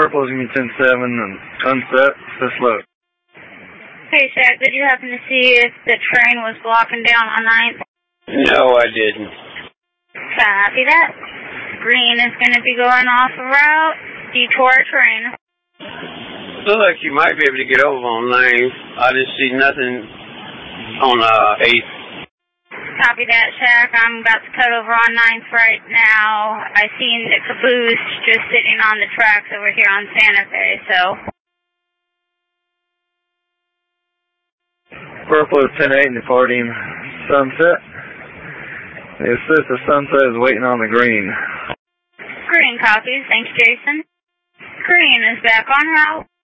Purple is going to be 10-7 and Sunset, this load. Hey, Shaq, did you happen to see if the train was blocking down on 9th? No, I didn't. Copy that. Green is going to be going off the route. Detour train. Looks like you might be able to get over on 9th. I didn't see nothing on 8th. Copy that, Shaq. I'm about to cut over on 9th right now. I seen the caboose just sitting on the tracks over here on Santa Fe, so... Purple is 10-8 and departing Sunset. The assist of Sunset is waiting on the green. Green copies. Thanks, Jason. Green is back on route.